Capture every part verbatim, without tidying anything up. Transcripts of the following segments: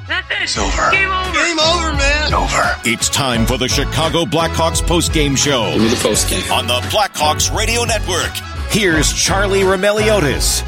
It's over. Game over. Game over, man. It's over. It's time for the Chicago Blackhawks postgame show. Give me the postgame. On the Blackhawks Radio Network. Here's Charlie Roumeliotis.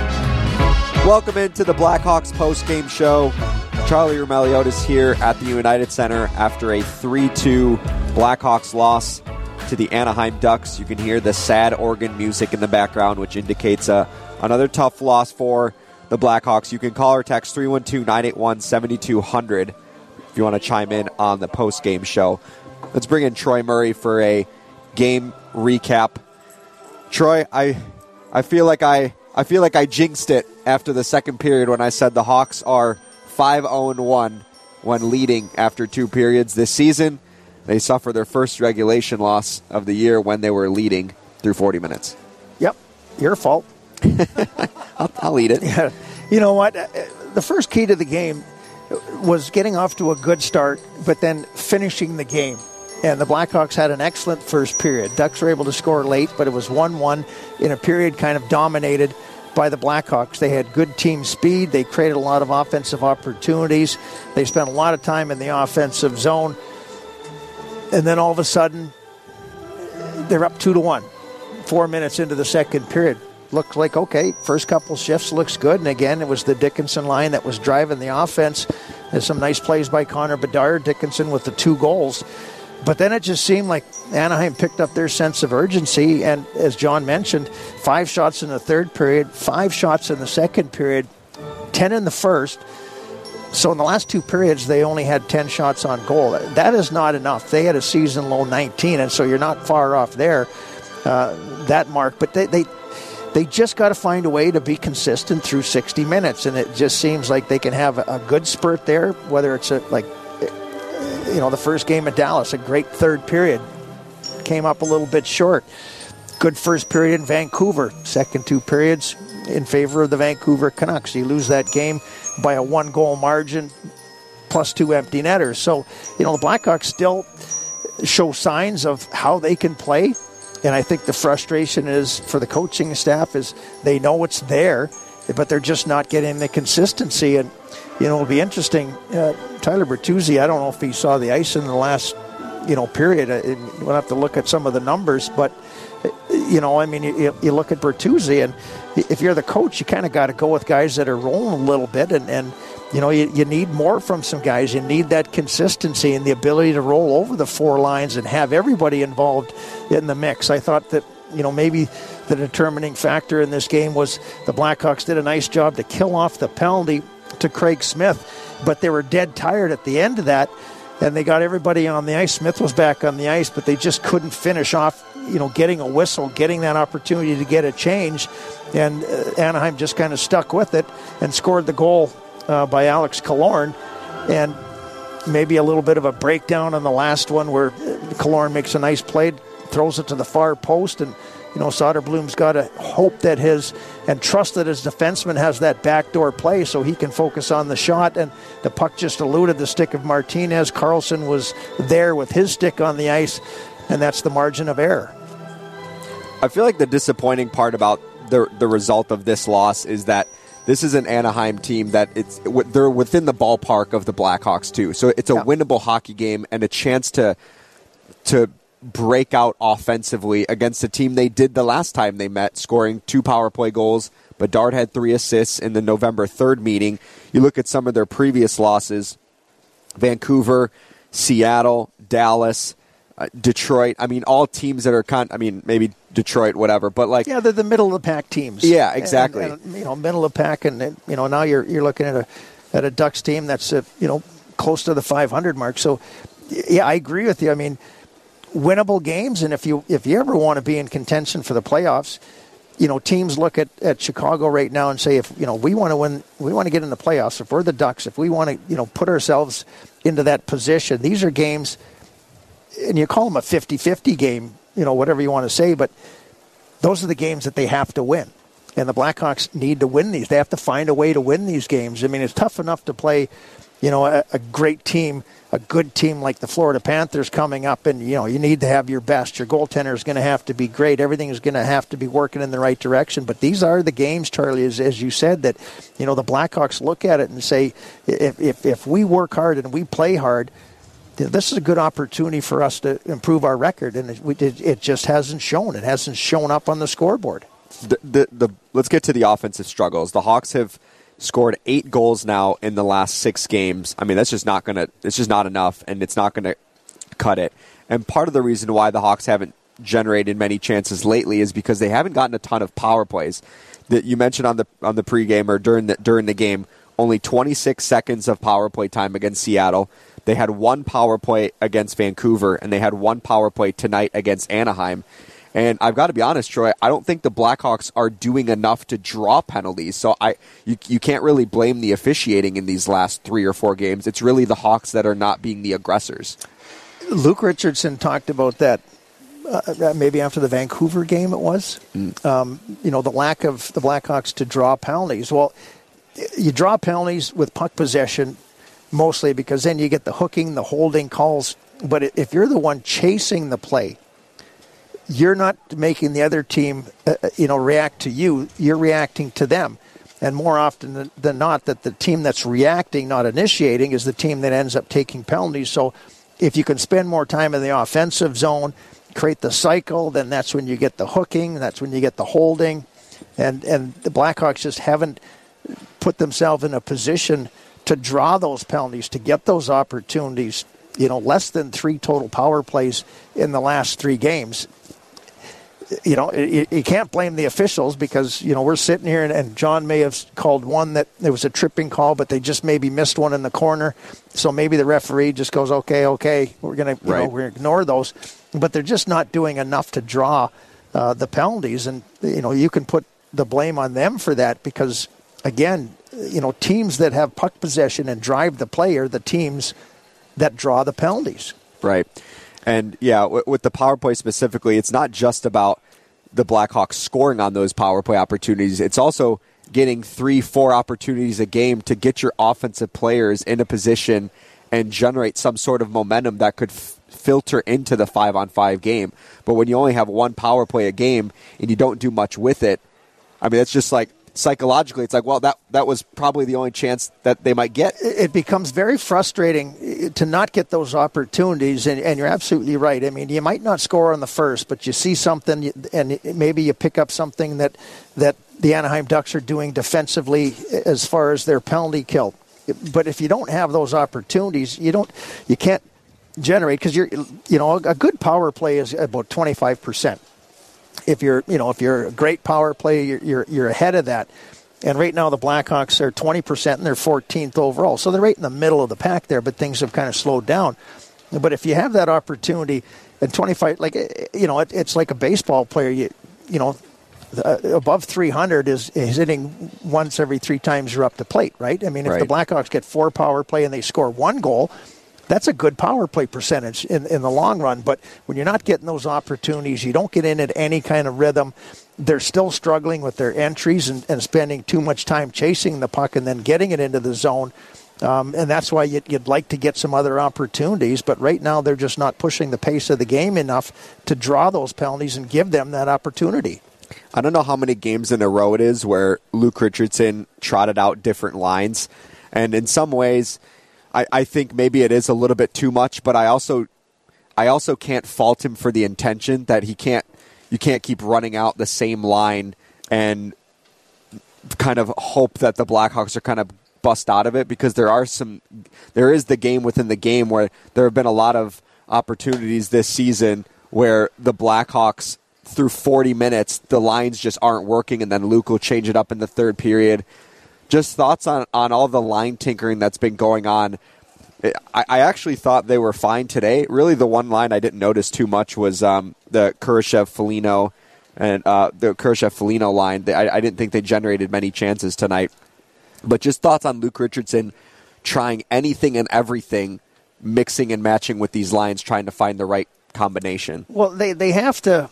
Welcome into the Blackhawks postgame show. Charlie Roumeliotis here at the United Center after a three two Blackhawks loss to the Anaheim Ducks. You can hear the sad organ music in the background, which indicates uh, another tough loss for the Blackhawks. You can call or text three one two, nine eight one, seven two zero zero if you want to chime in on the postgame show. Let's bring in Troy Murray for a game recap. Troy, I I feel like I I feel like I jinxed it after the second period when I said the Hawks are five oh one when leading after two periods this season. They suffer their first regulation loss of the year when they were leading through forty minutes. Yep, your fault. I'll, I'll eat it. Yeah. You know what? The first key to the game was getting off to a good start, but then finishing the game. And the Blackhawks had an excellent first period. Ducks were able to score late, but it was one one in a period kind of dominated by the Blackhawks. They had good team speed. They created a lot of offensive opportunities. They spent a lot of time in the offensive zone. And then all of a sudden, they're up two to one. Four minutes into the second period. Looked like, okay, first couple shifts looks good. And again, it was the Dickinson line that was driving the offense. There's some nice plays by Connor Bedard. Dickinson with the two goals. But then it just seemed like Anaheim picked up their sense of urgency. And as John mentioned, five shots in the third period, five shots in the second period, ten in the first. So in the last two periods, they only had ten shots on goal. That is not enough. They had a season low nineteen, and so you're not far off there, uh, that mark. But they, they they just got to find a way to be consistent through sixty minutes, and it just seems like they can have a good spurt there, whether it's a, like, you know, the first game at Dallas, a great third period. Came up a little bit short. Good first period in Vancouver. Second two periods in favor of the Vancouver Canucks. You lose that game by a one-goal margin, plus two empty netters. So, you know, the Blackhawks still show signs of how they can play. And I think the frustration is for the coaching staff is they know it's there, but they're just not getting the consistency. And, you know, it'll be interesting. Uh, Tyler Bertuzzi, I don't know if he saw the ice in the last, you know, period. We'll have to look at some of the numbers. But, you know, I mean, you, you look at Bertuzzi, and if you're the coach, you kind of got to go with guys that are rolling a little bit. And, and you know, you, you need more from some guys. You need that consistency and the ability to roll over the four lines and have everybody involved in the mix. I thought that, you know, maybe the determining factor in this game was the Blackhawks did a nice job to kill off the penalty to Craig Smith, but they were dead tired at the end of that, and they got everybody on the ice. Smith was back on the ice, but they just couldn't finish off, you know, getting a whistle, getting that opportunity to get a change, and uh, Anaheim just kind of stuck with it and scored the goal uh, by Alex Killorn, and maybe a little bit of a breakdown on the last one where Killorn makes a nice play, throws it to the far post, and you know, Soderblom's got to hope that his and trust that his defenseman has that backdoor play so he can focus on the shot. And the puck just eluded the stick of Martinez. Carlson was there with his stick on the ice, and that's the margin of error. I feel like the disappointing part about the the result of this loss is that this is an Anaheim team that it's they're within the ballpark of the Blackhawks too. So it's a yeah. winnable hockey game and a chance to to. break out offensively against a team they did the last time they met, scoring two power play goals. Bedard had three assists in the November third meeting. You look at some of their previous losses, Vancouver, Seattle, Dallas, uh, Detroit. I mean, all teams that are, con- I mean, maybe Detroit, whatever, but like... Yeah, they're the middle-of-the-pack teams. Yeah, exactly. And, and, you know, middle-of-the-pack, and, you know, now you're you're looking at a at a Ducks team that's, uh, you know, close to the five hundred mark. So, yeah, I agree with you. I mean, winnable games, and if you if you ever want to be in contention for the playoffs, you know, teams look at, at Chicago right now and say, if you know we want to win, we want to get in the playoffs. If we're the Ducks, if we want to, you know, put ourselves into that position, these are games, and you call them a fifty-fifty game, you know, whatever you want to say, but those are the games that they have to win, and the Blackhawks need to win these. They have to find a way to win these games. I mean, it's tough enough to play you know, a, a great team, a good team like the Florida Panthers coming up, and, you know, you need to have your best. Your goaltender is going to have to be great. Everything is going to have to be working in the right direction. But these are the games, Charlie, as, as you said, that, you know, the Blackhawks look at it and say, if, if, if we work hard and we play hard, this is a good opportunity for us to improve our record. And it, it, it just hasn't shown. It hasn't shown up on the scoreboard. The, the, the, let's get to the offensive struggles. The Hawks have scored eight goals now in the last six games. I mean, that's just not going to, it's just not enough, and it's not going to cut it. And part of the reason why the Hawks haven't generated many chances lately is because they haven't gotten a ton of power plays. That you mentioned on the on the pregame or during the during the game, only twenty-six seconds of power play time against Seattle. They had one power play against Vancouver, and they had one power play tonight against Anaheim. And I've got to be honest, Troy, I don't think the Blackhawks are doing enough to draw penalties. So I, you, you can't really blame the officiating in these last three or four games. It's really the Hawks that are not being the aggressors. Luke Richardson talked about that uh, maybe after the Vancouver game it was. Mm. Um, you know, the lack of the Blackhawks to draw penalties. Well, you draw penalties with puck possession mostly because then you get the hooking, the holding calls. But if you're the one chasing the play, you're not making the other team, uh, you know, react to you. You're reacting to them. And more often than not, that the team that's reacting, not initiating, is the team that ends up taking penalties. So if you can spend more time in the offensive zone, create the cycle, then that's when you get the hooking, that's when you get the holding. And, and the Blackhawks just haven't put themselves in a position to draw those penalties, to get those opportunities. You know, less than three total power plays in the last three games. You know, you, you can't blame the officials because, you know, we're sitting here and, and John may have called one that there was a tripping call, but they just maybe missed one in the corner. So maybe the referee just goes, okay, okay, we're going to, you know, we're going to ignore those. But they're just not doing enough to draw uh, the penalties. And, you know, you can put the blame on them for that because, again, you know, teams that have puck possession and drive the play are the teams that draw the penalties. Right. And, yeah, w- with the power play specifically, it's not just about the Blackhawks scoring on those power play opportunities. It's also getting three, four opportunities a game to get your offensive players in a position and generate some sort of momentum that could f- filter into the five-on-five game. But when you only have one power play a game and you don't do much with it, I mean, it's just like, psychologically, it's like, well, that that was probably the only chance that they might get. It becomes very frustrating to not get those opportunities, and, and you're absolutely right. I mean, you might not score on the first, but you see something, and maybe you pick up something that, that the Anaheim Ducks are doing defensively as far as their penalty kill. But if you don't have those opportunities, you don't, you can't generate, because you're, you know, a good power play is about twenty-five percent. If you're, you know, if you're a great power play, you're, you're you're ahead of that. And right now the Blackhawks are twenty percent and they're fourteenth overall. So they're right in the middle of the pack there, but things have kind of slowed down. But if you have that opportunity at twenty-five, like, you know, it, it's like a baseball player, you you know, uh, above three hundred is, is hitting once every three times you're up to plate, right? I mean, if right. the Blackhawks get four power play and they score one goal, that's a good power play percentage in, in the long run. But when you're not getting those opportunities, you don't get in at any kind of rhythm. They're still struggling with their entries and, and spending too much time chasing the puck and then getting it into the zone. Um, and that's why you'd, you'd like to get some other opportunities. But right now they're just not pushing the pace of the game enough to draw those penalties and give them that opportunity. I don't know how many games in a row it is where Luke Richardson trotted out different lines. And in some ways, I, I think maybe it is a little bit too much, but I also I also can't fault him for the intention that he can't you can't keep running out the same line and kind of hope that the Blackhawks are kind of bust out of it, because there are some there is the game within the game where there have been a lot of opportunities this season where the Blackhawks through forty minutes the lines just aren't working, and then Luke will change it up in the third period. Just thoughts on, on all the line tinkering that's been going on. I, I actually thought they were fine today. Really, the one line I didn't notice too much was um, the Kurashev-Foligno and uh, the Kurashev-Foligno line. I, I didn't think they generated many chances tonight. But just thoughts on Luke Richardson trying anything and everything, mixing and matching with these lines, trying to find the right combination. Well, they, they have to...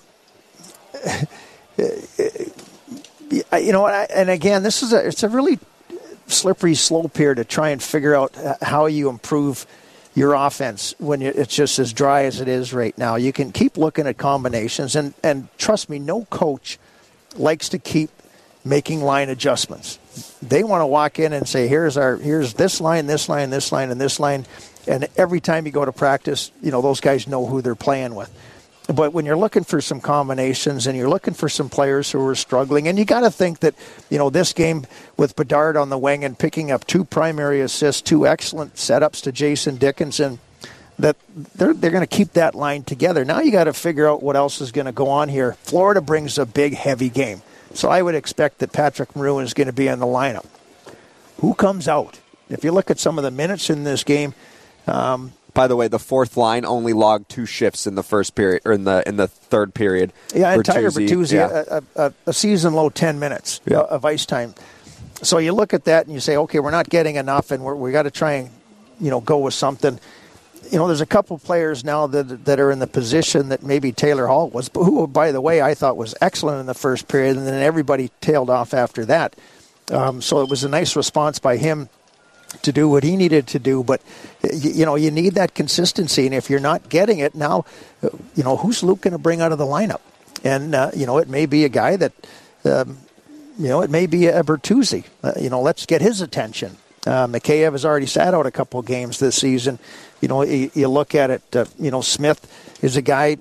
You know, and again, this is a it's a really slippery slope here to try and figure out how you improve your offense when it's just as dry as it is right now. You can keep looking at combinations, and, and trust me, no coach likes to keep making line adjustments. They want to walk in and say, here's our here's this line, this line, this line, and this line. And every time you go to practice, you know, those guys know who they're playing with. But when you're looking for some combinations and you're looking for some players who are struggling, and you got to think that, you know, this game with Bedard on the wing and picking up two primary assists, two excellent setups to Jason Dickinson, that they're they're going to keep that line together. Now you got to figure out what else is going to go on here. Florida brings a big, heavy game. So I would expect that Patrick Maroon is going to be in the lineup. Who comes out? If you look at some of the minutes in this game, um, by the way, the fourth line only logged two shifts in the first period or in the in the third period. Yeah, and Tyler Bertuzzi, yeah. a, a, a season low ten minutes yeah. of ice time. So you look at that and you say, okay, we're not getting enough, and we're, we got to try and you know go with something. You know, there's a couple players now that that are in the position that maybe Taylor Hall was, who, by the way, I thought was excellent in the first period, and then everybody tailed off after that. Um, so it was a nice response by him to do what he needed to do. But, you know, you need that consistency, and if you're not getting it now, you know, who's Luke going to bring out of the lineup? And, uh, you know, it may be a guy that, um, you know, it may be a Bertuzzi. Uh, you know, let's get his attention. Uh, Mikheyev has already sat out a couple of games this season. You know, you, you look at it, uh, you know, Smith is a guy,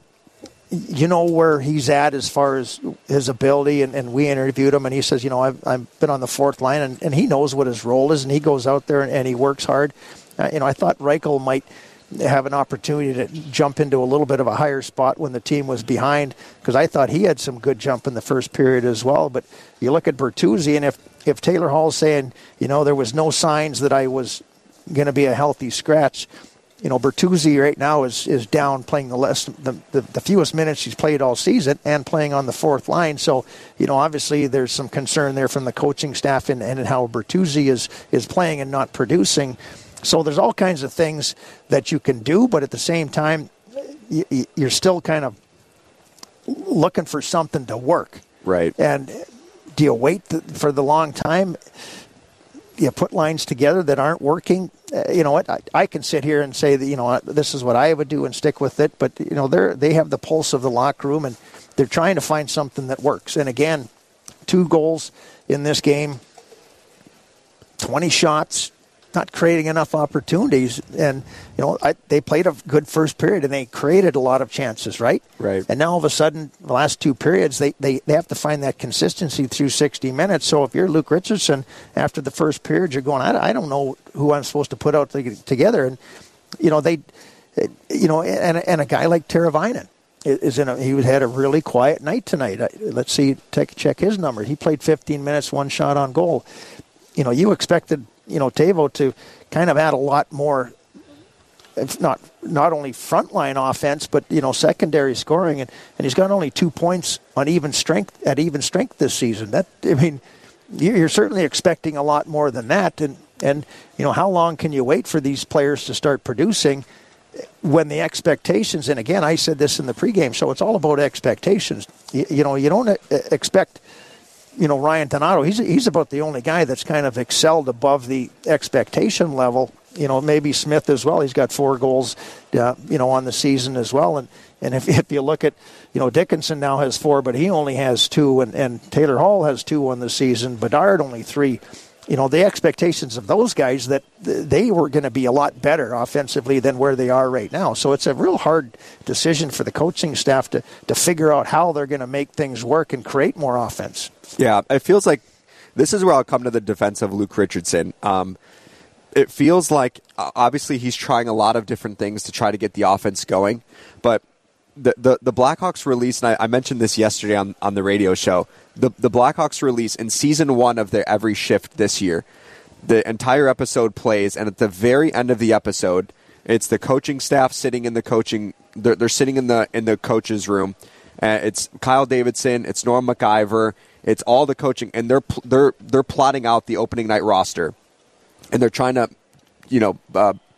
you know where he's at as far as his ability, and, and we interviewed him, and he says, you know, I've, I've been on the fourth line, and, and he knows what his role is, and he goes out there and, and he works hard. Uh, you know, I thought Reichel might have an opportunity to jump into a little bit of a higher spot when the team was behind, because I thought he had some good jump in the first period as well. But you look at Bertuzzi, and if, if Taylor Hall's saying, you know, there was no signs that I was going to be a healthy scratch, you know, Bertuzzi right now is, is down playing the less the, the, the fewest minutes he's played all season and playing on the fourth line. So, you know, obviously there's some concern there from the coaching staff and, and how Bertuzzi is, is playing and not producing. So there's all kinds of things that you can do, but at the same time, you, you're still kind of looking for something to work. Right. And do you wait for the long time? You put lines together that aren't working. Uh, you know what? I, I can sit here and say that, you know, this is what I would do and stick with it. But, you know, they're, they have the pulse of the locker room, and they're trying to find something that works. And again, two goals in this game, twenty shots, not creating enough opportunities. And, you know, I, they played a good first period, and they created a lot of chances, right? Right. And now all of a sudden, the last two periods, they, they, they have to find that consistency through sixty minutes. So if you're Luke Richardson, after the first period, you're going, I, I don't know who I'm supposed to put out to, together. And, you know, they, you know, and, and a guy like Teravainen is in a, he had a really quiet night tonight. Let's see, take check his number. He played fifteen minutes, one shot on goal. You know, you expected, you know, Teuvo to kind of add a lot more, if not not only frontline offense, but, you know, secondary scoring, and, and he's got only two points on even strength at even strength this season. That, I mean, you're certainly expecting a lot more than that, and and you know, how long can you wait for these players to start producing when the expectations? And again, I said this in the pregame show, it's all about expectations. You, you know, you don't expect. You know, Ryan Donato, he's he's about the only guy that's kind of excelled above the expectation level. You know, maybe Smith as well. He's got four goals, uh, you know, on the season as well. And and if, if you look at, you know, Dickinson now has four, but he only has two. And, and Taylor Hall has two on the season. Bedard only three. You know, the expectations of those guys that they were going to be a lot better offensively than where they are right now. So it's a real hard decision for the coaching staff to, to figure out how they're going to make things work and create more offense. Yeah, it feels like this is where I'll come to the defense of Luke Richardson. Um, it feels like, uh, obviously, he's trying a lot of different things to try to get the offense going. But the the, the Blackhawks release, and I, I mentioned this yesterday on, on the radio show, the, the Blackhawks release in season one of their Every Shift this year, the entire episode plays, and at the very end of the episode, it's the coaching staff sitting in the coaching, they're, they're sitting in the in the coach's room. Uh, it's Kyle Davidson, it's Norm McIver, it's all the coaching, and they're they're they're plotting out the opening night roster, and they're trying to, you know, uh,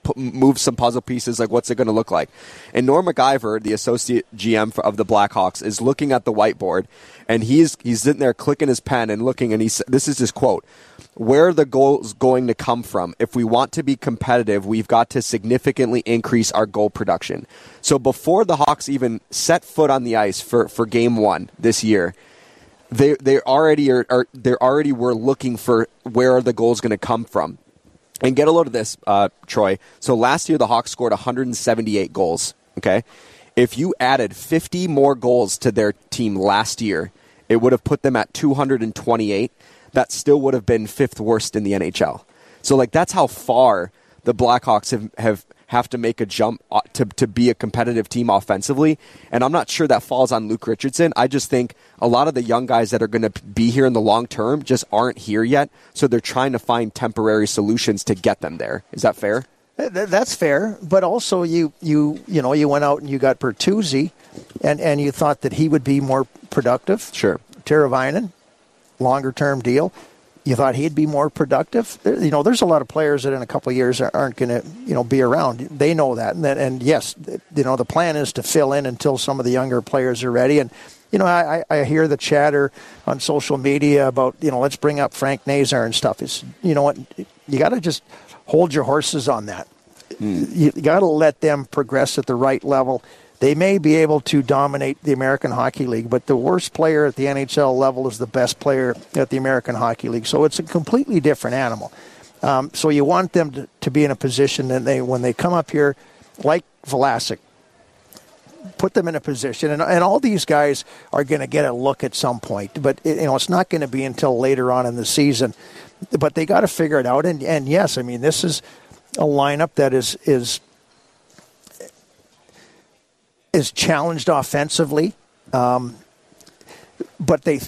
put, move some puzzle pieces. Like, what's it going to look like? And Norm MacIver, the associate G M of the Blackhawks, is looking at the whiteboard, and he's he's sitting there clicking his pen and looking, and he's this is his quote: "Where are the goals going to come from? If we want to be competitive, we've got to significantly increase our goal production." So before the Hawks even set foot on the ice for, for game one this year, they they already are, are they already were looking for where are the goals going to come from. And get a load of this, uh, Troy. So last year the Hawks scored one hundred seventy-eight goals. Okay, if you added fifty more goals to their team last year, it would have put them at two hundred twenty-eight. That still would have been fifth worst in the N H L. So like that's how far the Blackhawks have have, have to make a jump to to be a competitive team offensively. And I'm not sure that falls on Luke Richardson. I just think a lot of the young guys that are going to be here in the long term just aren't here yet. So they're trying to find temporary solutions to get them there. Is that fair? That's fair. But also you you you know you went out and you got Bertuzzi, and and you thought that he would be more productive. Sure. Teravainen, longer term deal. You thought he'd be more productive. You know, there's a lot of players that in a couple of years aren't going to, you know, be around. They know that, and, that, and yes, you know, the plan is to fill in until some of the younger players are ready. And you know, I, I hear the chatter on social media about, you know, let's bring up Frank Nazar and stuff. It's, you know what, you got to just hold your horses on that. Mm. You got to let them progress at the right level. They may be able to dominate the American Hockey League, but the worst player at the N H L level is the best player at the American Hockey League. So it's a completely different animal. Um, so you want them to, to be in a position that they, when they come up here, like Vlasic, put them in a position, and, and all these guys are going to get a look at some point. But it, you know, it's not going to be until later on in the season. But they got to figure it out. And, and yes, I mean, this is a lineup that is is. is challenged offensively, um, but they,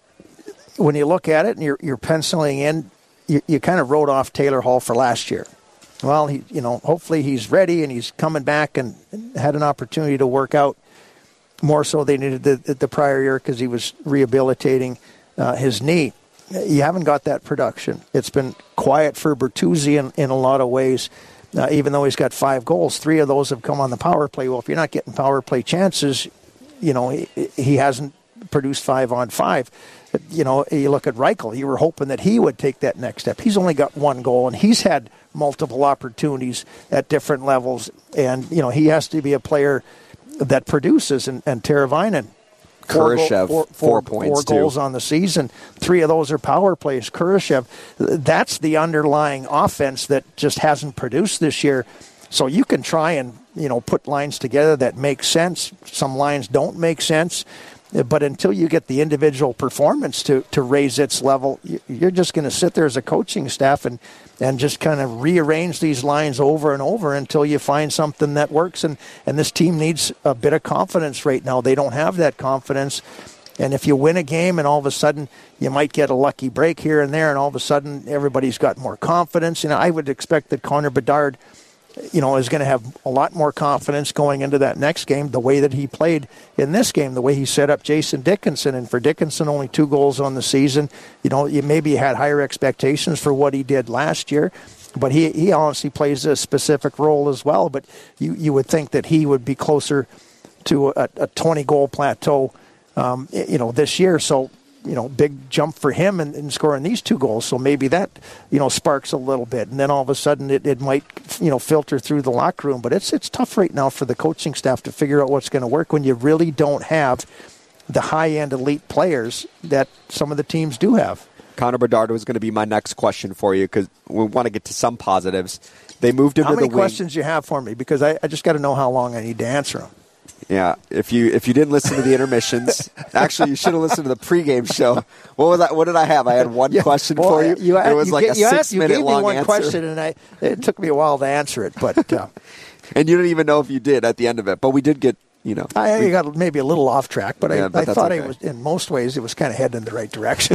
when you look at it and you're, you're penciling in, you, you kind of wrote off Taylor Hall for last year. Well, he, you know, hopefully he's ready and he's coming back and had an opportunity to work out more so they needed the, the prior year because he was rehabilitating uh, his knee. You haven't got that production. It's been quiet for Bertuzzi in, in a lot of ways. Uh, even though he's got five goals, three of those have come on the power play. Well, if you're not getting power play chances, you know, he, he hasn't produced five on five. But, you know, you look at Reichel, you were hoping that he would take that next step. He's only got one goal, and he's had multiple opportunities at different levels. And, you know, he has to be a player that produces. And, and Teravainen, Kurashev, four, four, four, points, four goals too. on the season. Three of those are power plays. Kurashev, that's the underlying offense that just hasn't produced this year. So you can try and, you know, put lines together that make sense. Some lines don't make sense. But until you get the individual performance to, to raise its level, you're just going to sit there as a coaching staff and, and just kind of rearrange these lines over and over until you find something that works. And, and this team needs a bit of confidence right now. They don't have that confidence. And if you win a game and all of a sudden you might get a lucky break here and there and all of a sudden everybody's got more confidence, you know, I would expect that Connor Bedard, you know, is going to have a lot more confidence going into that next game, the way that he played in this game, the way he set up Jason Dickinson. And for Dickinson, only two goals on the season. You know, you maybe had higher expectations for what he did last year, but he, he honestly plays a specific role as well. But you, you would think that he would be closer to a, a twenty-goal plateau, um, you know, this year. So, you know, big jump for him in, in scoring these two goals. So maybe that, you know, sparks a little bit. And then all of a sudden it, it might, you know, filter through the locker room. But it's it's tough right now for the coaching staff to figure out what's going to work when you really don't have the high-end elite players that some of the teams do have. Connor Bedard was going to be my next question for you because we want to get to some positives. They moved him how to the wing. How many questions you have for me? Because I, I just got to know how long I need to answer them. Yeah, if you if you didn't listen to the intermissions, actually you should have listened to the pregame show. What was that? What did I have? I had one yeah, question well, for you. you it was you like get, a you six had, minute you gave long me one answer. question, and I it took me a while to answer it, but uh, and you didn't even know if you did at the end of it. But we did get, you know, I we, got maybe a little off track, but yeah, I, but I thought okay. it was in most ways it was kind of heading in the right direction.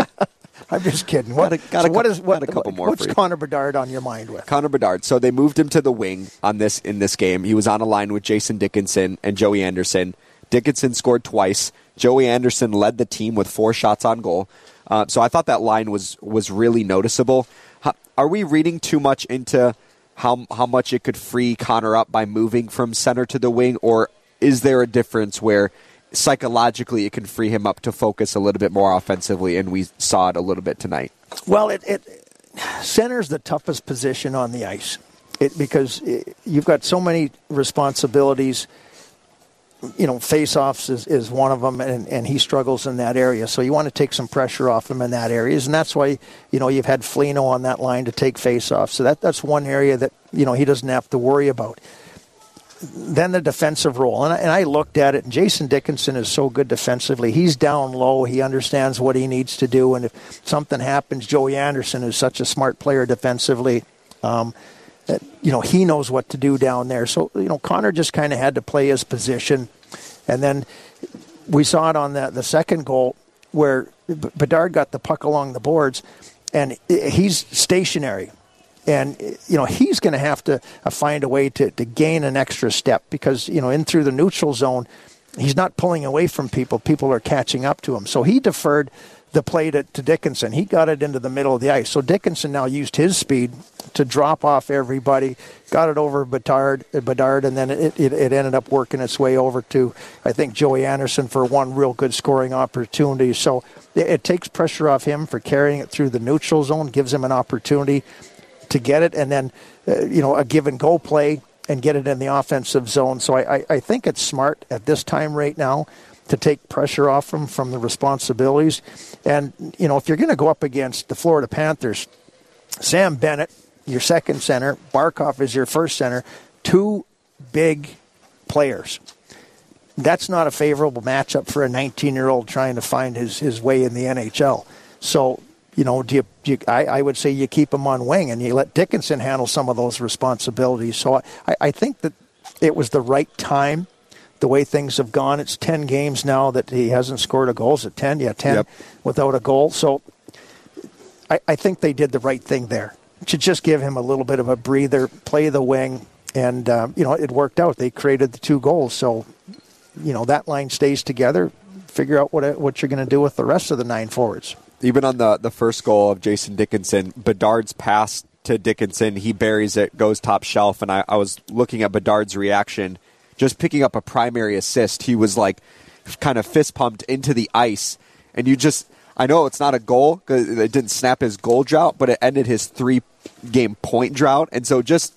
I'm just kidding. What, got a, got so a, what is what? a couple more what's for you. Connor Bedard on your mind with? Connor Bedard. So they moved him to the wing on this in this game. He was on a line with Jason Dickinson and Joey Anderson. Dickinson scored twice. Joey Anderson led the team with four shots on goal. Uh, so I thought that line was was really noticeable. How, are we reading too much into how how much it could free Connor up by moving from center to the wing, or is there a difference where psychologically it can free him up to focus a little bit more offensively, and we saw it a little bit tonight? Well, it, it center's the toughest position on the ice it, because it, you've got so many responsibilities. You know, face-offs is, is one of them, and, and he struggles in that area. So you want to take some pressure off him in that area, and that's why, you know, you've had Foligno on that line to take face-offs. So that that's one area that, you know, he doesn't have to worry about. Then the defensive role, and I, and I looked at it, and Jason Dickinson is so good defensively. He's down low. He understands what he needs to do, and if something happens, Joey Anderson is such a smart player defensively. Um, that, you know, he knows what to do down there. So, you know, Connor just kind of had to play his position. And then we saw it on the, the second goal where Bedard got the puck along the boards, and he's stationary. And, you know, he's going to have to uh, find a way to, to gain an extra step because, you know, in through the neutral zone, he's not pulling away from people. People are catching up to him. So he deferred the play to, to Dickinson. He got it into the middle of the ice. So Dickinson now used his speed to drop off everybody, got it over Bedard, Bedard and then it, it, it ended up working its way over to, I think, Joey Anderson for one real good scoring opportunity. So it, it takes pressure off him for carrying it through the neutral zone, gives him an opportunity to get it, and then, uh, you know, a give-and-go play and get it in the offensive zone. So I, I, I think it's smart at this time right now to take pressure off him from the responsibilities. And, you know, if you're going to go up against the Florida Panthers, Sam Bennett, your second center, Barkov is your first center, two big players. That's not a favorable matchup for a nineteen-year-old trying to find his, his way in the N H L. So, you know, do you, do you, I, I would say you keep him on wing and you let Dickinson handle some of those responsibilities. So I, I think that it was the right time, the way things have gone. It's ten games now that he hasn't scored a goal. Is it ten? Yeah, ten yep. without a goal. So I, I think they did the right thing there to just give him a little bit of a breather, play the wing, and, um, you know, it worked out. They created the two goals. So, you know, that line stays together. Figure out what what you're going to do with the rest of the nine forwards. Even on the, the first goal of Jason Dickinson, Bedard's pass to Dickinson, he buries it, goes top shelf, and I, I was looking at Bedard's reaction, just picking up a primary assist. He was like kind of fist pumped into the ice, and you just, I know it's not a goal because it didn't snap his goal drought, but it ended his three-game point drought, and so just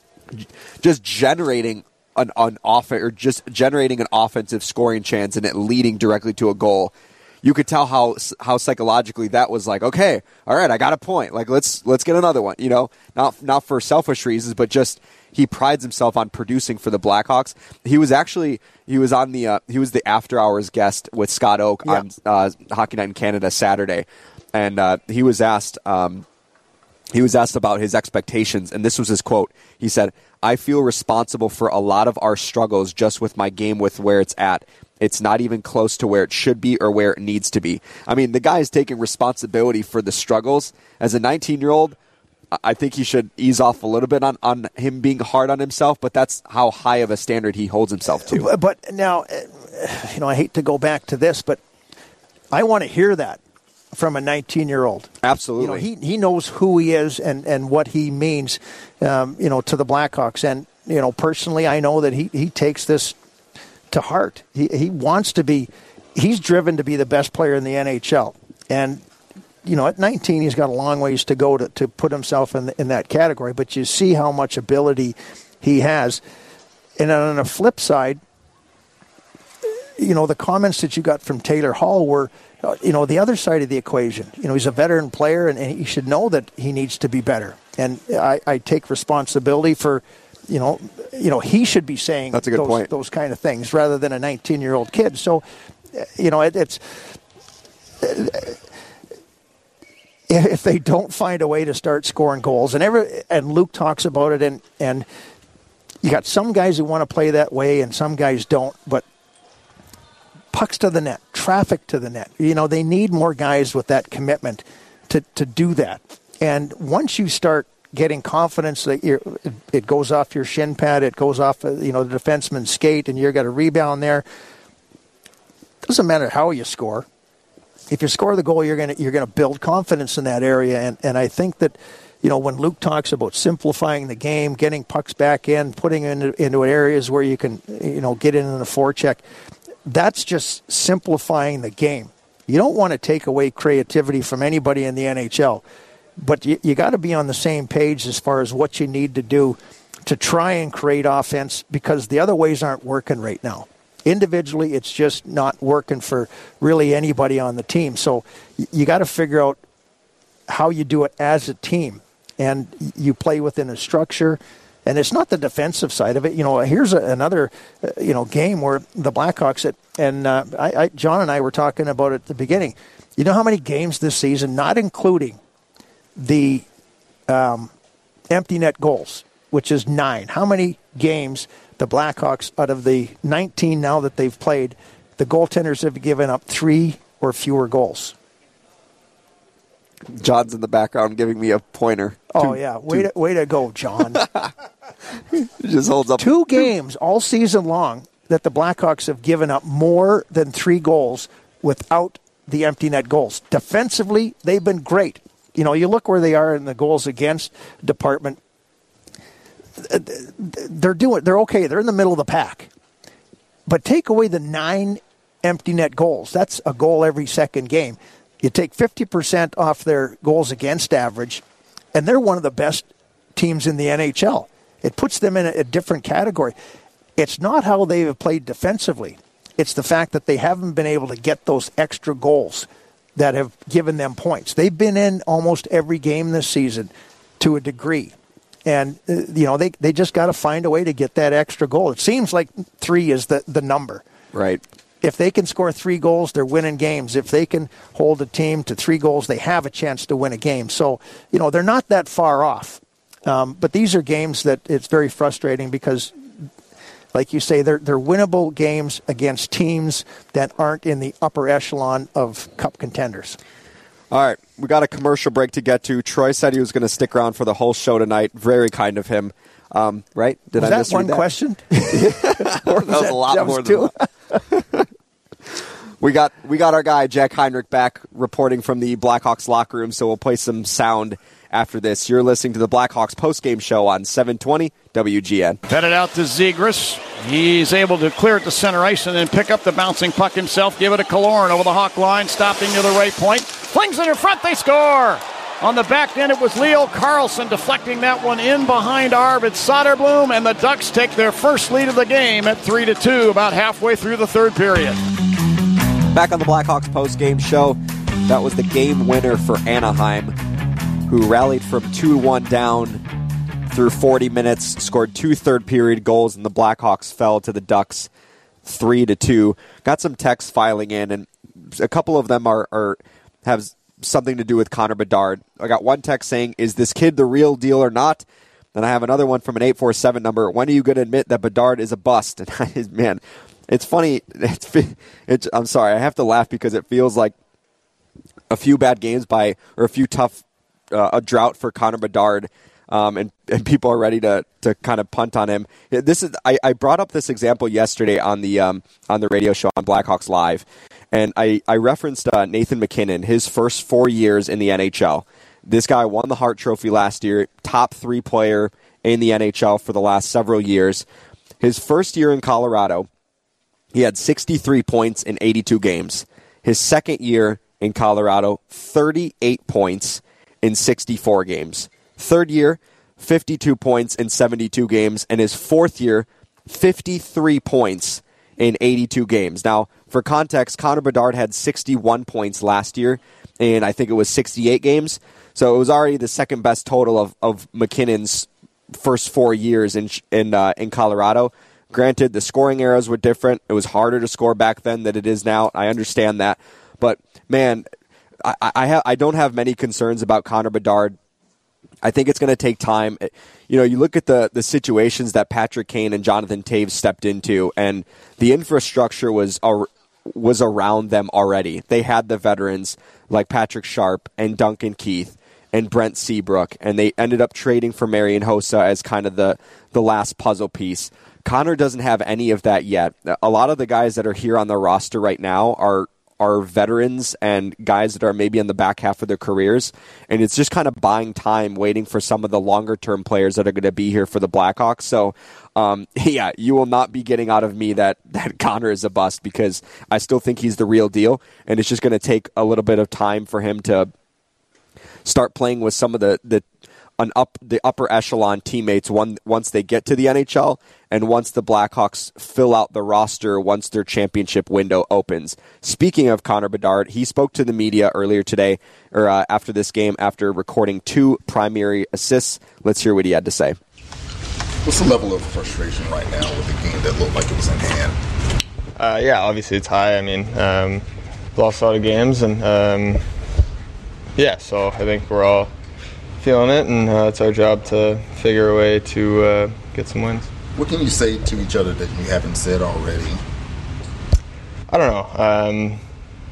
just generating an, an off or just generating an offensive scoring chance and it leading directly to a goal. You could tell how how psychologically that was like, okay, all right, I got a point. Like let's let's get another one. You know, not not for selfish reasons, but just he prides himself on producing for the Blackhawks. He was actually he was on the uh, he was the after hours guest with Scott Oak yeah. on uh, Hockey Night in Canada Saturday, and uh, he was asked um, he was asked about his expectations, and this was his quote. He said, "I feel responsible for a lot of our struggles just with my game with where it's at. It's not even close to where it should be or where it needs to be." I mean, the guy is taking responsibility for the struggles. As a nineteen-year-old, I think he should ease off a little bit on, on him being hard on himself, but that's how high of a standard he holds himself to. But now, you know, I hate to go back to this, but I want to hear that from a nineteen-year-old. Absolutely. You know, he, he knows who he is and, and what he means, um, you know, to the Blackhawks. And, you know, personally, I know that he, he takes this to heart. He he wants to be, he's driven to be the best player in the N H L. And, you know, at nineteen, he's got a long ways to go to, to put himself in the, in that category. But you see how much ability he has. And on the flip side, you know, the comments that you got from Taylor Hall were, you know, the other side of the equation. You know, he's a veteran player, and, and he should know that he needs to be better. And I, I take responsibility for, you know, you know, he should be saying That's a good those, point. those kind of things rather than a nineteen-year-old kid. So, you know, it, it's if they don't find a way to start scoring goals, and every and Luke talks about it, and and you got some guys who want to play that way, and some guys don't, but pucks to the net, traffic to the net. You know, they need more guys with that commitment to, to do that. And once you start getting confidence that you're, it goes off your shin pad, it goes off, you know, the defenseman's skate, and you've got a rebound there, doesn't matter how you score. If you score the goal, you're going to you're going to build confidence in that area. And, and I think that you know, when Luke talks about simplifying the game, getting pucks back in, putting it into, into areas where you can, you know, get in in a forecheck, that's just simplifying the game. You don't want to take away creativity from anybody in the N H L, but you, you got to be on the same page as far as what you need to do to try and create offense, because the other ways aren't working right now. Individually, it's just not working for really anybody on the team. So you got to figure out how you do it as a team, and you play within a structure. And it's not the defensive side of it. You know, here's a, another, uh, you know, game where the Blackhawks, at, and uh, I, I, John and I were talking about it at the beginning. You know how many games this season, not including the um, empty net goals, which is nine. How many games the Blackhawks, out of the nineteen now that they've played, the goaltenders have given up three or fewer goals? John's in the background giving me a pointer. Oh, two, yeah. Way to, way to go, John. Just holds up. Two games all season long that the Blackhawks have given up more than three goals without the empty net goals. Defensively, they've been great. You know, you look where they are in the goals against department. They're doing. They're okay. They're in the middle of the pack. But take away the nine empty net goals. That's a goal every second game. You take fifty percent off their goals against average, and they're one of the best teams in the N H L. It puts them in a, a different category. It's not how they have played defensively. It's the fact that they haven't been able to get those extra goals that have given them points. They've been in almost every game this season to a degree. And, uh, you know, they, they just got to find a way to get that extra goal. It seems like three is the, the number. Right. If they can score three goals, they're winning games. If they can hold a team to three goals, they have a chance to win a game. So, you know, they're not that far off. Um, but these are games that it's very frustrating because, like you say, they're, they're winnable games against teams that aren't in the upper echelon of cup contenders. All right, we got a commercial break to get to. Troy said he was going to stick around for the whole show tonight. Very kind of him. Um, right? Did was I that one that? question? that was, was that, a lot more than that. we got we got our guy Jack Heinrich back reporting from the Blackhawks locker room, so we'll play some sound after this. You're listening to the Blackhawks postgame show on seven twenty W G N. Headed out to Zegras. He's able to clear it to center ice and then pick up the bouncing puck himself, give it to Killorn over the Hawk line, stopping to the right point. Flings it in front, they score! On the back end, it was Leo Carlson deflecting that one in behind Arvid Soderblom, and the Ducks take their first lead of the game at three to two, about halfway through the third period. Back on the Blackhawks postgame show, that was the game winner for Anaheim, who rallied from two to one down through forty minutes, scored two third-period goals, and the Blackhawks fell to the Ducks three to two. Got some texts filing in, and a couple of them are, are have something to do with Connor Bedard. I got one text saying, is this kid the real deal or not? Then I have another one from an eight four seven number. When are you going to admit that Bedard is a bust? And I, man, it's funny. It's, it's, I'm sorry. I have to laugh because it feels like a few bad games by, or a few tough, uh, a drought for Connor Bedard. Um, and, and people are ready to, to kind of punt on him. This is I, I brought up this example yesterday on the um, on the radio show on Blackhawks Live, and I, I referenced uh, Nathan MacKinnon, his first four years in the N H L. This guy won the Hart Trophy last year, top three player in the N H L for the last several years. His first year in Colorado, he had sixty-three points in eighty-two games. His second year in Colorado, thirty-eight points in sixty-four games. Third year, fifty-two points in seventy-two games. And his fourth year, fifty-three points in eighty-two games. Now, for context, Connor Bedard had sixty-one points last year, and I think it was sixty-eight games. So it was already the second best total of, of McKinnon's first four years in in uh, in Colorado. Granted, the scoring arrows were different. It was harder to score back then than it is now. I understand that. But, man, I, I, have, I don't have many concerns about Connor Bedard. I think it's going to take time. You know, you look at the, the situations that Patrick Kane and Jonathan Toews stepped into, and the infrastructure was uh, was around them already. They had the veterans like Patrick Sharp and Duncan Keith and Brent Seabrook, and they ended up trading for Marian Hossa as kind of the, the last puzzle piece. Connor doesn't have any of that yet. A lot of the guys that are here on the roster right now are are veterans and guys that are maybe in the back half of their careers. And it's just kind of buying time, waiting for some of the longer-term players that are going to be here for the Blackhawks. So, um, yeah, you will not be getting out of me that, that Connor is a bust, because I still think he's the real deal. And it's just going to take a little bit of time for him to start playing with some of the, the an up the upper echelon teammates one, once they get to the N H L, and once the Blackhawks fill out the roster once their championship window opens. Speaking of Connor Bedard, he spoke to the media earlier today, or uh, after this game, after recording two primary assists. Let's hear what he had to say. What's the level of frustration right now with the game that looked like it was in hand? Uh, yeah, obviously it's high. I mean, um, lost a lot of games, and um, yeah, so I think we're all feeling it, and uh, it's our job to figure a way to uh, get some wins. What can you say to each other that you haven't said already? I don't know. Um,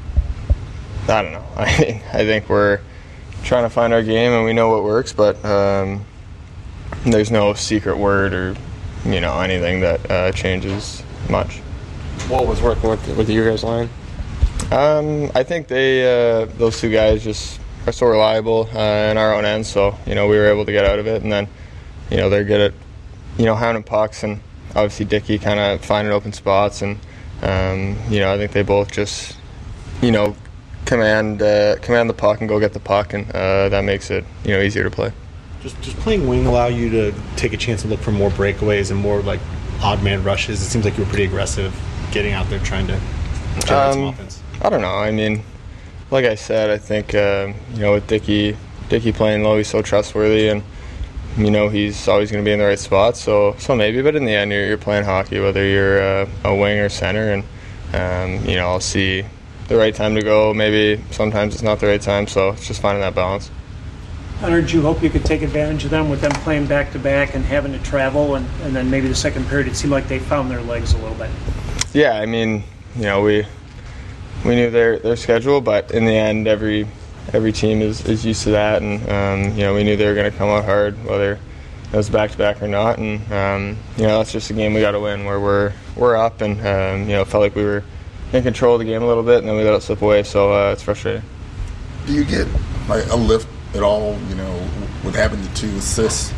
I don't know. I mean, I think we're trying to find our game, and we know what works, but um, there's no secret word or, you know, anything that uh, changes much. What was working with with your guys' line? Um, I think they uh, those two guys just are so reliable uh, in our own end, so, you know, we were able to get out of it, and then, you know, they're good at, you know, hounding pucks, and obviously Dickey kind of finding open spots, and, um, you know, I think they both just, you know, command uh, command the puck and go get the puck, and uh, that makes it, you know, easier to play. Just, just playing wing allow you to take a chance and look for more breakaways and more, like, odd man rushes? It seems like you were pretty aggressive getting out there trying to generate um, some offense. I don't know. I mean, like I said, I think, uh, you know, with Dickey, Dickey playing low, he's so trustworthy, and, you know, he's always going to be in the right spot, so so maybe, but in the end, you're, you're playing hockey, whether you're uh, a wing or center, and, um, you know, I'll see the right time to go. Maybe sometimes it's not the right time, so it's just finding that balance. Hunter, did you hope you could take advantage of them with them playing back-to-back and having to travel, and, and then maybe the second period, it seemed like they found their legs a little bit? Yeah, I mean, you know, we we knew their, their schedule, but in the end, every every team is, is used to that, and, um, you know, we knew they were going to come out hard, whether it was back-to-back or not, and, um, you know, that's just a game we got to win, where we're we're up, and, um, you know, it felt like we were in control of the game a little bit, and then we let it slip away, so uh, it's frustrating. Do you get, like, a lift at all, you know, with having the two assists?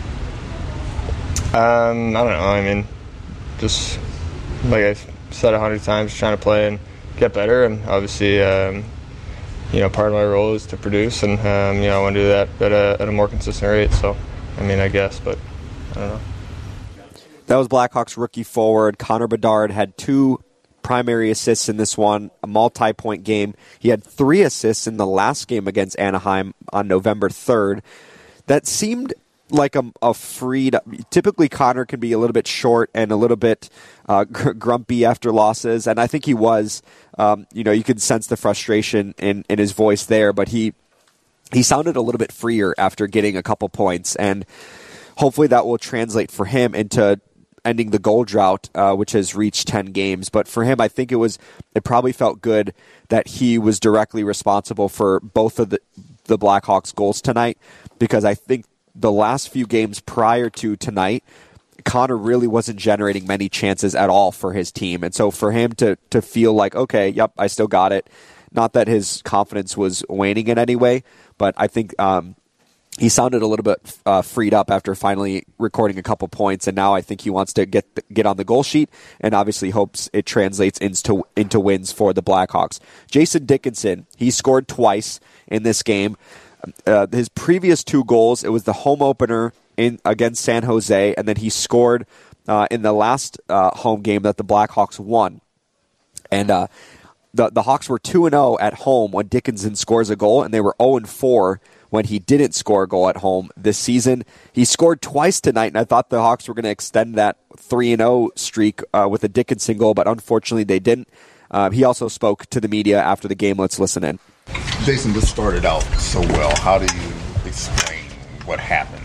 Um, I don't know. I mean, just like I said a hundred times, trying to play and get better, and obviously, um, you know, part of my role is to produce, and um, you know, I want to do that at a, at a more consistent rate. So, I mean, I guess, but I don't know. That was Blackhawks rookie forward Connor Bedard. Had two primary assists in this one, a multi-point game. He had three assists in the last game against Anaheim on November third. That seemed like a, a freed... Typically, Connor can be a little bit short and a little bit uh, gr- grumpy after losses, and I think he was. Um, you know, you could sense the frustration in, in his voice there, but he he sounded a little bit freer after getting a couple points, and hopefully that will translate for him into ending the goal drought, uh, which has reached ten games. But for him, I think it was it probably felt good that he was directly responsible for both of the, the Blackhawks goals tonight, because I think the last few games prior to tonight, Connor really wasn't generating many chances at all for his team. And so for him to to feel like, okay, yep, I still got it. Not that his confidence was waning in any way, but I think um, he sounded a little bit uh, freed up after finally recording a couple points, and now I think he wants to get get on the goal sheet, and obviously hopes it translates into into wins for the Blackhawks. Jason Dickinson, he scored twice in this game. Uh, his previous two goals, it was the home opener in against San Jose, and then he scored uh, in the last uh, home game that the Blackhawks won. And uh, the the Hawks were two and oh at home when Dickinson scores a goal, and they were oh and four when he didn't score a goal at home this season. He scored twice tonight, and I thought the Hawks were going to extend that three and oh streak uh, with a Dickinson goal, but unfortunately they didn't. Uh, he also spoke to the media after the game. Let's listen in. Jason, this started out so well. How do you explain what happened?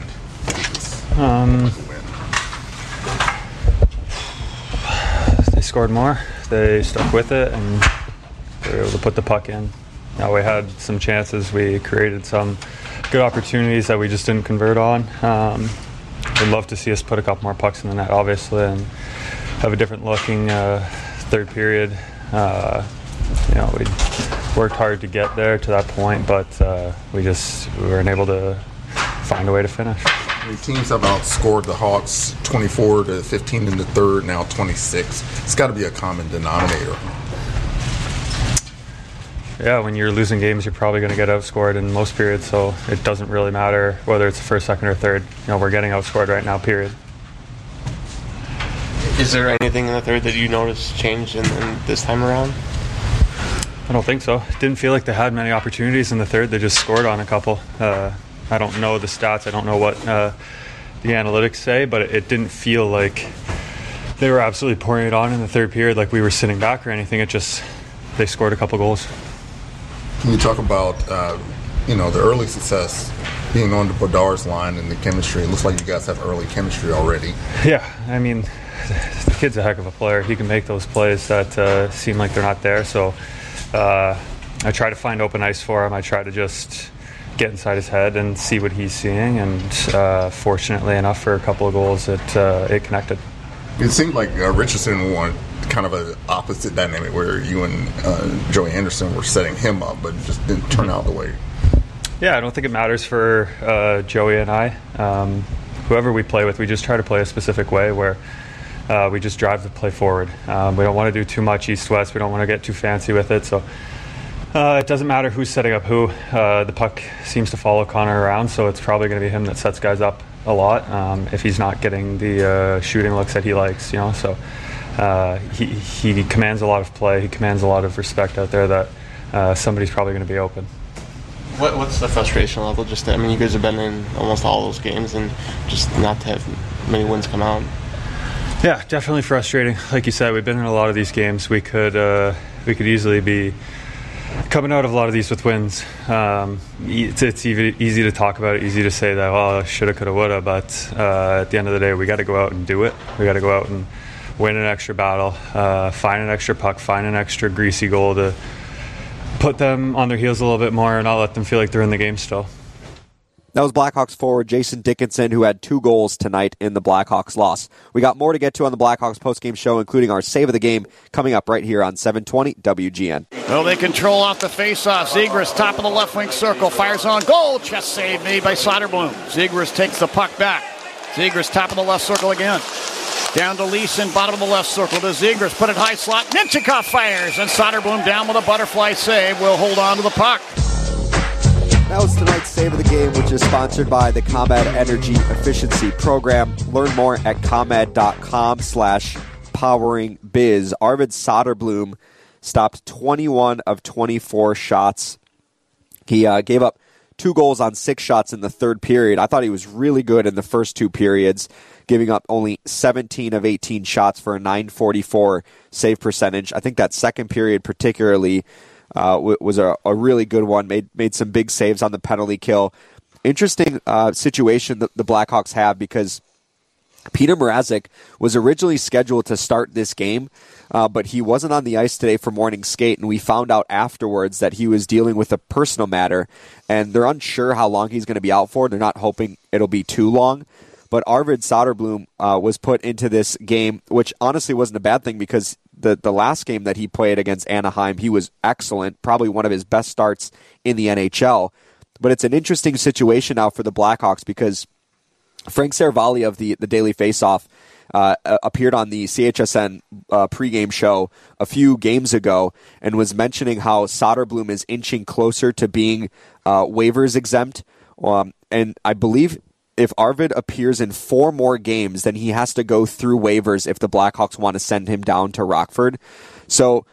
Um, they scored more. They stuck with it, and they were able to put the puck in. Now, we had some chances. We created some good opportunities that we just didn't convert on. Um, I'd love to see us put a couple more pucks in the net, obviously, and have a different looking uh, third period. Uh, you know, we worked hard to get there to that point, but uh, we just we weren't able to find a way to finish. The teams have outscored the Hawks twenty-four to fifteen in the third, now twenty-six. It's got to be a common denominator. Yeah, when you're losing games, you're probably going to get outscored in most periods, so it doesn't really matter whether it's the first, second, or third. You know, we're getting outscored right now, period. Is there anything in the third that you noticed changed in, in this time around? I don't think so. It didn't feel like they had many opportunities in the third. They just scored on a couple. Uh, I don't know the stats. I don't know what uh, the analytics say, but it, it didn't feel like they were absolutely pouring it on in the third period, like we were sitting back or anything. It just, they scored a couple goals. Can you talk about, uh, you know, the early success being on the Bedard's line and the chemistry? It looks like you guys have early chemistry already. Yeah, I mean, the kid's a heck of a player. He can make those plays that uh, seem like they're not there. So uh, I try to find open ice for him. I try to just get inside his head and see what he's seeing. And uh, fortunately enough, for a couple of goals, it uh, it connected. It seemed like uh, Richardson wanted kind of an opposite dynamic where you and uh, Joey Anderson were setting him up, but it just didn't turn out the way. Yeah, I don't think it matters for uh, Joey and I. Um, whoever we play with, we just try to play a specific way where uh, we just drive the play forward. Um, we don't want to do too much east-west. We don't want to get too fancy with it. So uh, it doesn't matter who's setting up who. Uh, the puck seems to follow Connor around, so it's probably going to be him that sets guys up a lot um, if he's not getting the uh, shooting looks that he likes, you know. So uh, he, he commands a lot of play. He commands a lot of respect out there that uh, somebody's probably going to be open. What, what's the frustration level? Just, I mean, you guys have been in almost all those games, and just not to have many wins come out. Yeah, definitely frustrating. Like you said, we've been in a lot of these games. We could uh, we could easily be coming out of a lot of these with wins. Um, it's it's easy, easy to talk about it, easy to say that, well, shoulda, coulda, woulda, but uh, at the end of the day, we got to go out and do it. We got to go out and win an extra battle, uh, find an extra puck, find an extra greasy goal to put them on their heels a little bit more and not let them feel like they're in the game still. That was Blackhawks forward Jason Dickinson, who had two goals tonight in the Blackhawks loss. We got more to get to on the Blackhawks postgame show, including our save of the game, coming up right here on seven twenty W G N. Well, they control off the faceoff. Zegras, top of the left wing circle, fires on goal. Chest save made by Soderblom. Zegras takes the puck back. Zegras, top of the left circle again. Down to Leeson, bottom of the left circle to Zegras. Put it high slot. Minchikov fires, and Soderblom down with a butterfly save. Will hold on to the puck. That was tonight's Save of the Game, which is sponsored by the ComEd Energy Efficiency Program. Learn more at ComEd.com slash powering biz. Arvid Soderblom stopped twenty-one of twenty-four shots. He uh, gave up two goals on six shots in the third period. I thought he was really good in the first two periods, giving up only seventeen of eighteen shots for a nine forty-four save percentage. I think that second period particularly Uh, was a, a really good one, made made some big saves on the penalty kill. Interesting uh, situation that the Blackhawks have, because Peter Mrazek was originally scheduled to start this game, uh, but he wasn't on the ice today for morning skate, and we found out afterwards that he was dealing with a personal matter, and they're unsure how long he's going to be out for. They're not hoping it'll be too long. But Arvid Soderblom uh, was put into this game, which honestly wasn't a bad thing, because the, the last game that he played against Anaheim, he was excellent, probably one of his best starts in the N H L. But it's an interesting situation now for the Blackhawks, because Frank Seravalli of the, the Daily Faceoff uh, appeared on the C H S N uh, pregame show a few games ago and was mentioning how Soderblom is inching closer to being uh, waivers exempt. Um, and I believe if Arvid appears in four more games, then he has to go through waivers if the Blackhawks want to send him down to Rockford. So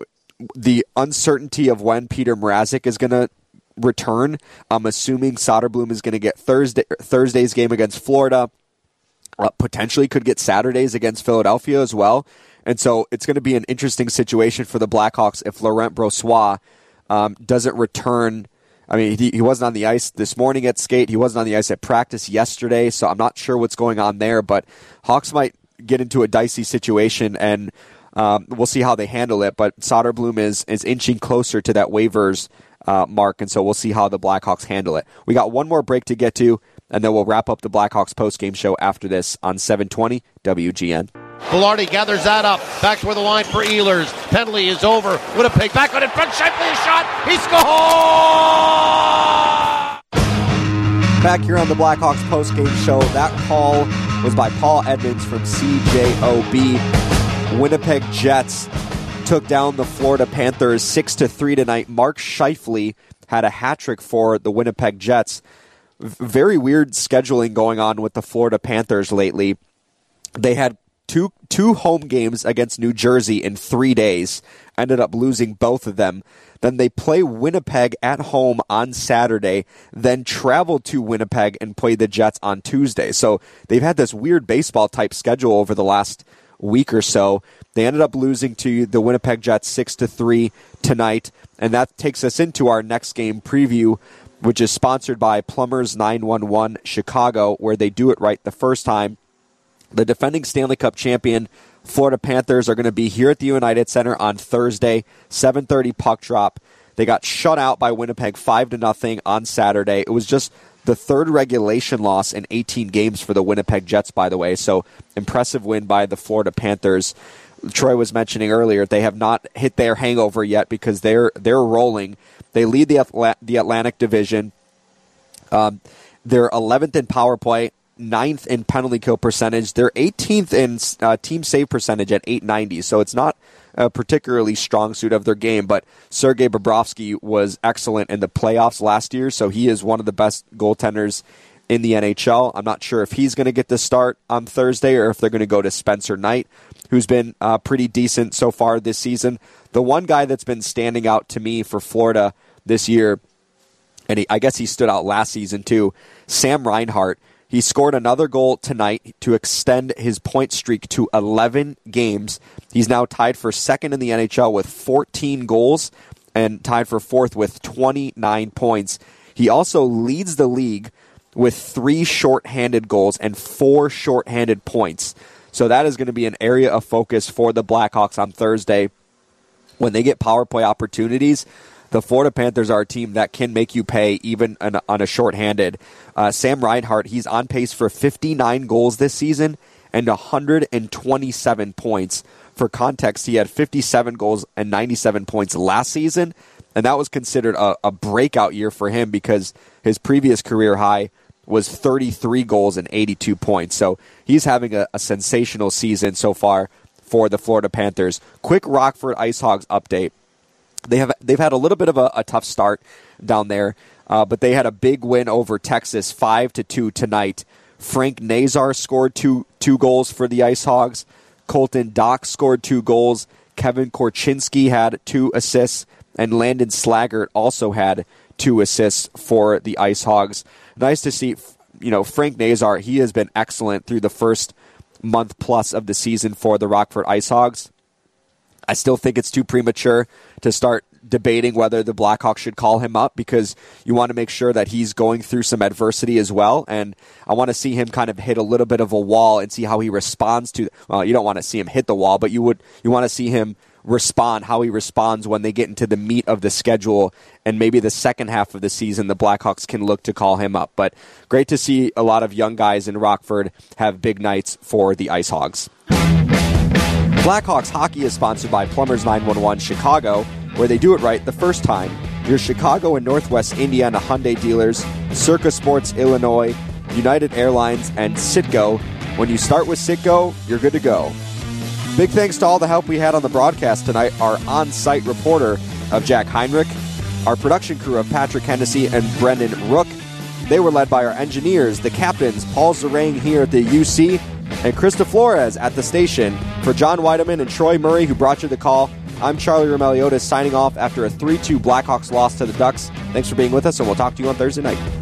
the uncertainty of when Peter Mrazek is going to return, I'm assuming Soderblom is going to get Thursday Thursday's game against Florida, uh, potentially could get Saturday's against Philadelphia as well. And so it's going to be an interesting situation for the Blackhawks if Laurent Brossoit um, doesn't return. I mean, he, he wasn't on the ice this morning at skate. He wasn't on the ice at practice yesterday, so I'm not sure what's going on there. But Hawks might get into a dicey situation, and um, we'll see how they handle it. But Soderblom is is inching closer to that waivers uh, mark, and so we'll see how the Blackhawks handle it. We got one more break to get to, and then we'll wrap up the Blackhawks postgame show after this on seven twenty W G N. Velarde gathers that up. Back toward the line for Ehlers. Penalty is over. Winnipeg back on in front. Scheifele a shot. He scores! Back here on the Blackhawks postgame show, that call was by Paul Edmonds from C J O B. Winnipeg Jets took down the Florida Panthers six to three tonight. Mark Scheifele had a hat trick for the Winnipeg Jets. Very weird scheduling going on with the Florida Panthers lately. They had two two home games against New Jersey in three days, ended up losing both of them. Then they play Winnipeg at home on Saturday, then travel to Winnipeg and play the Jets on Tuesday. So they've had this weird baseball-type schedule over the last week or so. They ended up losing to the Winnipeg Jets six to three tonight, and that takes us into our next game preview, which is sponsored by Plumbers nine one one Chicago, where they do it right the first time. The defending Stanley Cup champion Florida Panthers are going to be here at the United Center on Thursday, seven thirty puck drop. They got shut out by Winnipeg five to nothing on Saturday. It was just the third regulation loss in eighteen games for the Winnipeg Jets, by the way. So impressive win by the Florida Panthers. Troy was mentioning earlier, they have not hit their hangover yet because they're they're rolling. They lead the Atla- the Atlantic Division. Um, they're eleventh in power play, ninth in penalty kill percentage. They're eighteenth in uh, team save percentage at eight ninety, so it's not a particularly strong suit of their game, but Sergei Bobrovsky was excellent in the playoffs last year, so he is one of the best goaltenders in the N H L. I'm not sure if he's going to get the start on Thursday or if they're going to go to Spencer Knight, who's been uh, pretty decent so far this season. The one guy that's been standing out to me for Florida this year, and he, I guess he stood out last season too, Sam Reinhart. He scored another goal tonight to extend his point streak to eleven games. He's now tied for second in the N H L with fourteen goals and tied for fourth with twenty-nine points. He also leads the league with three shorthanded goals and four shorthanded points. So that is going to be an area of focus for the Blackhawks on Thursday. When they get power play opportunities, the Florida Panthers are a team that can make you pay even on a, on a shorthanded. Uh, Sam Reinhart, he's on pace for fifty-nine goals this season and one hundred twenty-seven points. For context, he had fifty-seven goals and ninety-seven points last season, and that was considered a, a breakout year for him because his previous career high was thirty-three goals and eighty-two points. So he's having a, a sensational season so far for the Florida Panthers. Quick Rockford IceHogs update. They have they've had a little bit of a, a tough start down there, uh, but they had a big win over Texas, five to two tonight. Frank Nazar scored two two goals for the IceHogs. Colton Dock scored two goals. Kevin Korchinski had two assists, and Landon Slaggert also had two assists for the IceHogs. Nice to see, you know, Frank Nazar. He has been excellent through the first month plus of the season for the Rockford IceHogs. I still think it's too premature to start debating whether the Blackhawks should call him up because you want to make sure that he's going through some adversity as well. And I want to see him kind of hit a little bit of a wall and see how he responds to, well, you don't want to see him hit the wall, but you would, you want to see him respond, how he responds when they get into the meat of the schedule. And maybe the second half of the season, the Blackhawks can look to call him up. But great to see a lot of young guys in Rockford have big nights for the IceHogs. Blackhawks hockey is sponsored by Plumbers nine one one Chicago, where they do it right the first time. Your Chicago and Northwest Indiana Hyundai dealers, Circa Sports Illinois, United Airlines, and Citgo. When you start with Citgo, you're good to go. Big thanks to all the help we had on the broadcast tonight. Our on-site reporter of Jack Heinrich, our production crew of Patrick Hennessy and Brendan Rook. They were led by our engineers, the captains, Paul Zarang here at the U C, and Krista Flores at the station. For John Weideman and Troy Murray, who brought you the call, I'm Charlie Romeliotis signing off after a three two Blackhawks loss to the Ducks. Thanks for being with us, and we'll talk to you on Thursday night.